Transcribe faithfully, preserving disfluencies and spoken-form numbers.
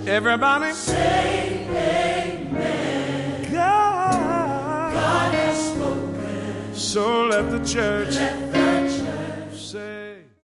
Everybody say amen. God, God has spoken. so let the church Let the